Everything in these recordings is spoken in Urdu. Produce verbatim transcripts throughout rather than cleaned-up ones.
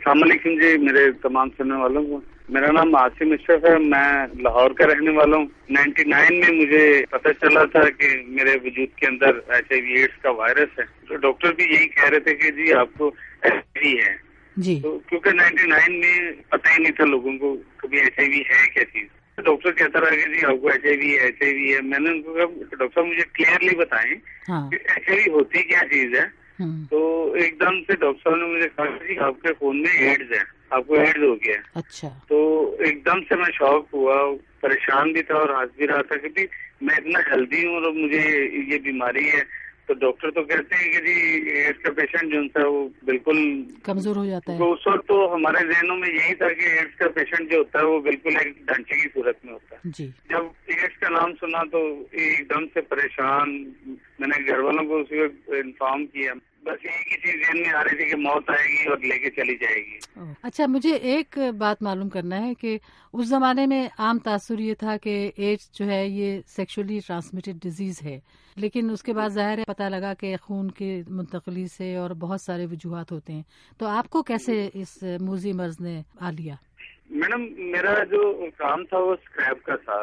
السلام علیکم جی میرے تمام سننے والوں کو. میرا نام عاصم اشرف ہے. میں لاہور کا رہنے والا ہوں. نائنٹی نائن میں مجھے پتہ چلا تھا کہ میرے وجود کے اندر ایچ آئی وی ایڈس کا وائرس ہے. تو ڈاکٹر بھی یہی کہہ رہے تھے کہ جی آپ کو ایچ آئی وی ہے. جی. تو کیونکہ نائنٹی نائن میں پتہ ہی نہیں تھا لوگوں کو کبھی ایچ آئی وی ہے کیا چیز. ڈاکٹر کہتا رہا کہ جی آپ کو ایچ آئی وی ہے ایچ آئی وی ہے. میں نے ان کو کہا ڈاکٹر صاحب مجھے کلیئرلی بتائیں کہ ایچ آئی وی ہوتی کیا چیز ہے. تو ایک دم سے ڈاکٹر صاحب نے مجھے کہا کہ آپ کے خون میں ایڈز ہے, آپ کو ایڈز ہو گیا ہے. اچھا. تو ایک دم سے میں شاک ہوا, پریشان بھی تھا اور ہنس بھی رہا تھا کہ میں اتنا ہیلدی ہوں اور مجھے یہ بیماری ہے. تو ڈاکٹر تو کہتے ہیں کہ جی ایڈز کا پیشنٹ جو ہے وہ بالکل کمزور ہو جاتا ہے. تو اس وقت تو ہمارے ذہنوں میں یہی تھا کہ ایڈز کا پیشنٹ جو ہوتا ہے وہ بالکل ایک ڈھانچے کی صورت میں ہوتا ہے. جی. جب ایڈز کا نام سنا تو ایک دم سے پریشان, میں نے گھر والوں کو اسی وقت انفارم کیا. بس ایک ہی چیز ذہن میں آ رہی تھی کہ موت آئے گی اور لے کے چلی جائے گی. اچھا, مجھے ایک بات معلوم کرنا ہے کہ اس زمانے میں عام تاثر یہ تھا کہ ایڈس جو ہے یہ سیکشولی ٹرانسمیٹڈ ڈیزیز ہے, لیکن اس کے بعد ظاہر ہے پتہ لگا کہ خون کی منتقلی سے اور بہت سارے وجوہات ہوتے ہیں. تو آپ کو کیسے اس موذی مرض نے آ لیا؟ میڈم میرا جو کام تھا وہ اسکریپ کا تھا.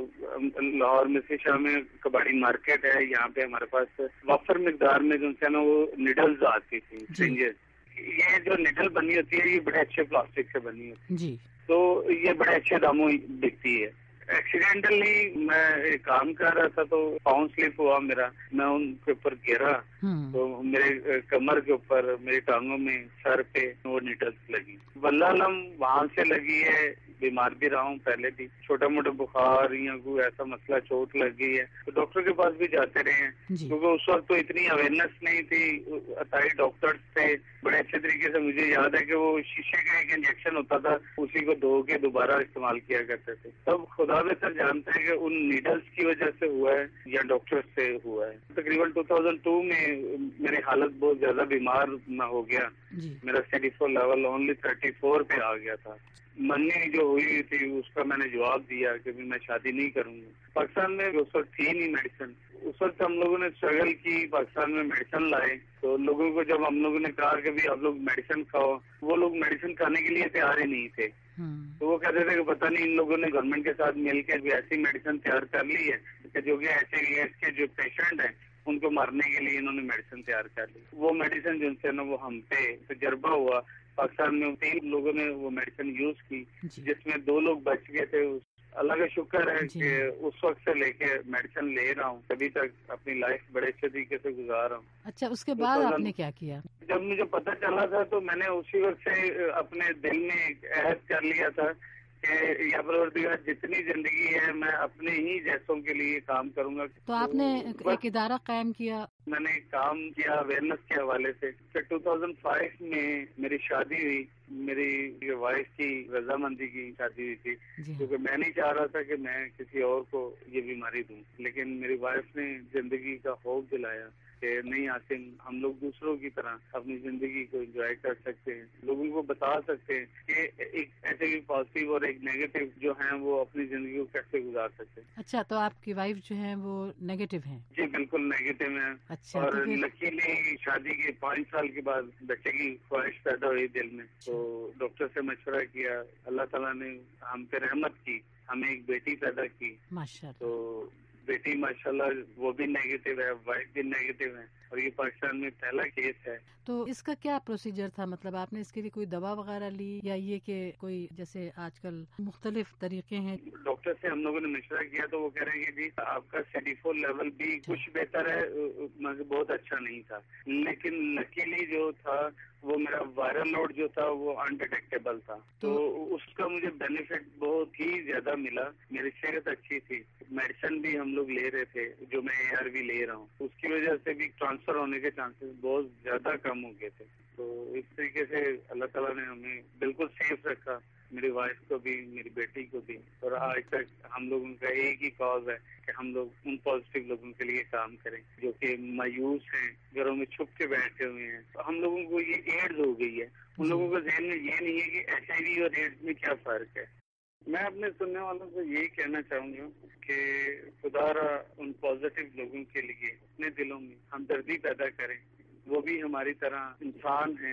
لاہور میں سے شاہ میں کباڑی مارکیٹ ہے, یہاں پہ ہمارے پاس وافر مقدار میں جو ہے نا وہ نیڈلز آتی تھی, سرنجز. یہ جو نیڈل بنی ہوتی ہے یہ بڑے اچھے پلاسٹک سے بنی ہوتی ہے. جی. تو یہ بڑے اچھے داموں بکتی ہے. ایکسیڈینٹلی میں ایک کام کر رہا تھا تو پاؤں سلپ ہوا میرا, میں ان کے اوپر گرا تو میرے کمر کے اوپر, میری ٹانگوں میں, سر پہ وہ نیڈلز لگی. واللہ علم وہاں سے لگی ہے. بیمار بھی رہا ہوں پہلے بھی, چھوٹا موٹا بخار یا کوئی ایسا مسئلہ چوٹ لگ گئی ہے تو ڈاکٹر کے پاس بھی جاتے رہے ہیں. کیونکہ اس وقت تو اتنی اویئرنیس نہیں تھی. اتائی ڈاکٹرز تھے بڑے اچھے طریقے سے. مجھے یاد ہے کہ وہ شیشے کا ایک انجیکشن ہوتا تھا, اسی کو دھو کے دوبارہ استعمال کیا کرتے تھے. تب خدا بہتر جانتے ہیں کہ ان نیڈلز کی وجہ سے ہوا ہے یا ڈاکٹر سے ہوا ہے. تقریباً دو ہزار دو میں میری حالت بہت زیادہ بیمار میں ہو گیا. میرا CD four level only thirty four پہ آ گیا تھا. منی جو ہوئی تھی اس کا میں نے جواب دیا کہ میں شادی نہیں کروں گا. پاکستان میں اس وقت تھی نہیں میڈیسن. اس وقت ہم لوگوں نے اسٹرگل کی, پاکستان میں میڈیسن لائے. تو لوگوں کو جب ہم لوگوں نے کہا کہ آپ لوگ میڈیسن کھاؤ, وہ لوگ میڈیسن کھانے کے لیے تیار ہی نہیں تھے. تو وہ کہتے تھے کہ پتہ نہیں ان لوگوں نے گورنمنٹ کے ساتھ مل کے ایسی میڈیسن تیار کر لی ہے جو کہ ایچ آئی وی ایڈس کے جو پیشنٹ ہیں ان کو مارنے کے لیے انہوں نے میڈیسن تیار کر لی. وہ میڈیسن جن سے نا وہ ہم پہ تجربہ ہوا. پاکستان میں تین لوگوں نے وہ میڈیسن یوز کی, جس میں دو لوگ بچ گئے تھے. اللہ کا شکر ہے کہ اس وقت سے لے کے میڈیسن لے رہا ہوں, ابھی تک اپنی لائف بڑے اچھے طریقے سے گزار رہا ہوں. اچھا, اس کے بعد آپ نے کیا کیا؟ جب مجھے پتہ چلا تھا تو میں نے اسی وقت سے اپنے دل میں ایک عہد کر لیا تھا کہ یا پروردگار جتنی زندگی ہے میں اپنے ہی جیسوں کے لیے کام کروں گا. تو آپ نے ایک ادارہ قائم کیا؟ میں نے کام کیا اویئرنیس کے حوالے سے. پھر دو ہزار پانچ میں میری شادی ہوئی. میری وائف کی رضامندی کی شادی ہوئی تھی, کیونکہ میں نہیں چاہ رہا تھا کہ میں کسی اور کو یہ بیماری دوں. لیکن میری وائف نے زندگی کا خوف دلایا کہ نہیں عاصم, ہم لوگ دوسروں کی طرح اپنی زندگی کو انجوائے کر سکتے ہیں, لوگوں کو بتا سکتے ہیں کہ ایک ایسے بھی پازیٹیو اور ایک نیگیٹو جو ہیں وہ اپنی زندگی کو کیسے گزار سکتے ہیں. اچھا, تو آپ کی وائف جو ہیں وہ نیگیٹو ہیں؟ جی بالکل نیگیٹو ہیں. اچھا, اور لکیلی شادی کے پانچ سال کے بعد بچے کی خواہش پیدا ہوئی دل میں. تو ڈاکٹر سے مشورہ کیا, اللہ تعالیٰ نے ہم پہ رحمت کی, ہمیں ایک بیٹی پیدا کی. ماشاءاللہ. تو بیٹی ماشاءاللہ وہ بھی نیگیٹو ہے, وائف بھی نیگیٹو ہے, اور یہ پاکستان میں پہلا کیس ہے. تو اس کا کیا پروسیجر تھا؟ مطلب آپ نے اس کے لیے کوئی دوا وغیرہ لی یا یہ کہ کوئی جیسے آج کل مختلف طریقے ہیں؟ ڈاکٹر سے ہم لوگوں نے مشورہ کیا تو وہ کہہ رہے ہیں کہ جی آپ کا سیڈی فور لیول بھی کچھ بہتر ہے, بہت اچھا نہیں تھا, لیکن لکیلی جو تھا وہ میرا وائرل لوڈ جو تھا وہ انڈیٹیکٹیبل تھا. تو اس کا مجھے بینیفٹ بہت ہی زیادہ ملا. میری صحت اچھی تھی, میڈیسن بھی ہم لوگ لے رہے تھے جو میں اے آر وی لے رہا ہوں, اس کی وجہ سے بھی ٹرانسفر ہونے کے چانسز بہت زیادہ کم ہو گئے تھے. تو اس طریقے سے اللہ تعالیٰ نے ہمیں بالکل سیف رکھا, میری وائف کو بھی, میری بیٹی کو بھی. اور آج تک ہم لوگوں کا ایک ہی کاز ہے کہ ہم لوگ ان پازیٹیو لوگوں کے لیے کام کریں جو کہ مایوس ہیں, گھروں میں چھپ کے بیٹھے ہوئے ہیں. تو ہم لوگوں کو یہ ایڈز ہو گئی ہے, ان لوگوں کے ذہن میں یہ نہیں ہے کہ ایچ آئی وی اور ایڈز میں کیا فرق ہے. میں اپنے سننے والوں سے یہی کہنا چاہوں گا کہ خدا را ان پازیٹیو لوگوں کے لیے اپنے دلوں میں ہمدردی پیدا کریں. وہ بھی ہماری طرح انسان ہیں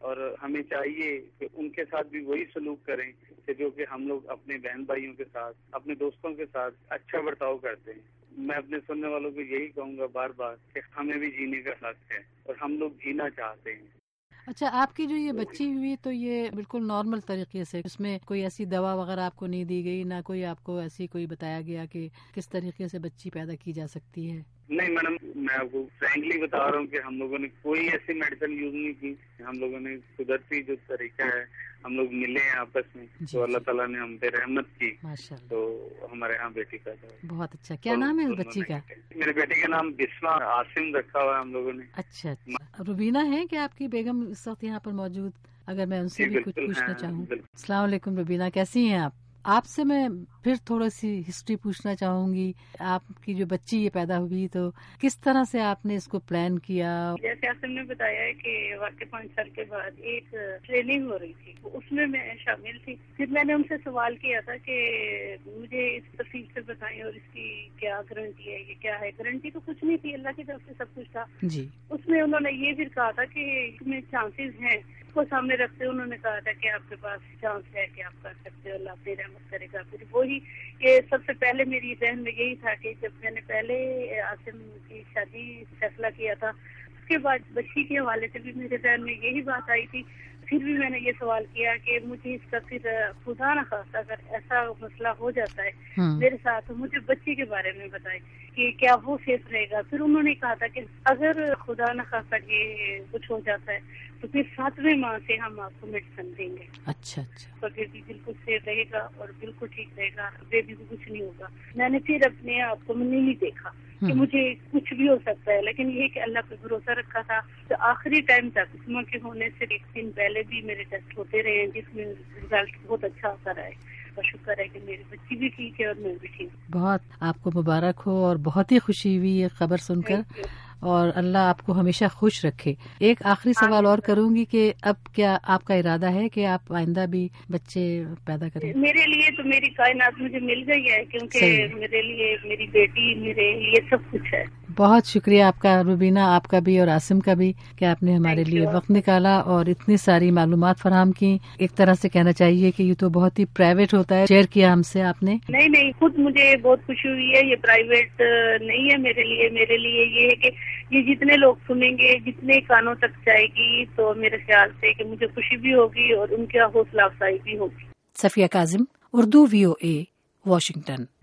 اور ہمیں چاہیے کہ ان کے ساتھ بھی وہی سلوک کریں کہ جو کہ ہم لوگ اپنے بہن بھائیوں کے ساتھ، اپنے دوستوں کے ساتھ اچھا برتاؤ کرتے ہیں۔ میں اپنے سننے والوں کو یہی کہوں گا بار بار کہ ہمیں بھی جینے کا حق ہے اور ہم لوگ جینا چاہتے ہیں۔ اچھا، آپ کی جو یہ بچی ہوئی تو یہ بالکل نارمل طریقے سے، اس میں کوئی ایسی دوا وغیرہ آپ کو نہیں دی گئی، نہ کوئی آپ کو ایسی کوئی بتایا گیا کہ کس طریقے سے بچی پیدا کی جا سکتی ہے؟ نہیں میڈم، میں آپ کو فرینکلی بتا رہا ہوں کہ ہم لوگوں نے کوئی ایسی میڈیسن یوز نہیں کی۔ ہم لوگوں نے قدرتی جو طریقہ ہے، ہم لوگ ملے ہیں آپس میں، جی تو اللہ جی، تعالیٰ نے ہم پہ رحمت کی، ماشاء اللہ، تو ہمارے یہاں بیٹی پیدا ہوئی۔ بہت اچھا۔ کیا نام ہے اس بچی کا؟ میرے بیٹے کا نام بسما عاصم رکھا ہوا ہے ہم لوگوں نے۔ اچھا اچھا، روبینہ ہے کہ آپ کی بیگم اس وقت یہاں پر موجود؟ اگر میں ان سے بھی کچھ پوچھنا چاہوں۔ السلام علیکم روبینہ، کیسی ہیں آپ؟ آپ سے میں پھر تھوڑی سی ہسٹری پوچھنا چاہوں گی۔ آپ کی جو بچی یہ پیدا ہوئی تو کس طرح سے آپ نے اس کو پلان کیا؟ جیسے آصم نے بتایا ہے کہ واقع پانچ سال کے بعد ایک ٹریننگ ہو رہی تھی، اس میں میں شامل تھی۔ پھر میں نے ان سے سوال کیا تھا کہ مجھے اس تفصیل سے بتائیں اور اس کی کیا گارنٹی ہے، یہ کیا ہے؟ گارنٹی تو کچھ نہیں تھی، اللہ کی طرف سے سب کچھ تھا جی۔ اس میں انہوں نے یہ بھی کہا تھا کہ اس میں چانسز ہیں، اس کو سامنے رکھتے انہوں نے کہا تھا کہ آپ کے پاس چانس ہے کہ آپ کر سکتے ہو، اللہ اپنی رحمت کرے گا۔ پھر وہی یہ سب سے پہلے میری ذہن میں یہی تھا کہ جب میں نے پہلے عاصم کی شادی فیصلہ کیا تھا، اس کے بعد بچی کے حوالے سے بھی میرے ذہن میں یہی بات آئی تھی۔ پھر بھی میں نے یہ سوال کیا کہ مجھے اس کا پھر خدا نہ خواستہ اگر ایسا مسئلہ ہو جاتا ہے میرے ساتھ تو مجھے بچی کے بارے میں بتائیں کہ کیا وہ سیف رہے گا۔ پھر انہوں نے کہا تھا کہ اگر خدا نہ خواستہ یہ کچھ ہو جاتا ہے تو پھر ساتویں ماہ سے ہم آپ کو میڈیسن دیں گے۔ اچھا اچھا، تو بیبی بالکل سیف رہے گا اور بالکل ٹھیک رہے گا، بیبی کو کچھ نہیں ہوگا۔ میں نے پھر اپنے آپ کو نہیں دیکھا کہ مجھے کچھ بھی ہو سکتا ہے، لیکن یہ کہ اللہ پہ بھروسہ رکھا تھا۔ تو آخری ٹائم تک اس ماں کے ہونے سے ایک دن پہلے بھی میرے ٹیسٹ ہوتے رہے ہیں جس میں رزلٹ بہت اچھا آتا رہا ہے۔ اور شکر ہے کہ میری بچی بھی ٹھیک ہے اور میں بھی ٹھیک ہوں۔ بہت آپ کو مبارک ہو اور بہت ہی خوشی ہوئی یہ خبر سن کر، اور اللہ آپ کو ہمیشہ خوش رکھے۔ ایک آخری سوال اور کروں گی کہ اب کیا آپ کا ارادہ ہے کہ آپ آئندہ بھی بچے پیدا کریں؟ میرے لیے تو میری کائنات مجھے مل گئی ہے، کیونکہ میرے لیے میری بیٹی میرے لیے سب کچھ ہے۔ بہت شکریہ آپ کا روبینہ، آپ کا بھی اور عاصم کا بھی کہ آپ نے ہمارے لیے وقت نکالا اور اتنی ساری معلومات فراہم کی۔ ایک طرح سے کہنا چاہیے کہ یہ تو بہت ہی پرائیویٹ ہوتا ہے، شیئر کیا ہم سے آپ نے۔ نہیں نہیں، خود مجھے بہت خوشی ہوئی ہے، یہ پرائیویٹ نہیں ہے میرے لیے۔ میرے لیے یہ ہے کہ یہ جتنے لوگ سنیں گے، جتنے کانوں تک جائے گی، تو میرے خیال سے کہ مجھے خوشی بھی ہوگی اور ان کی حوصلہ افزائی بھی ہوگی۔ Safia Kazim, Urdu V O A, Washington.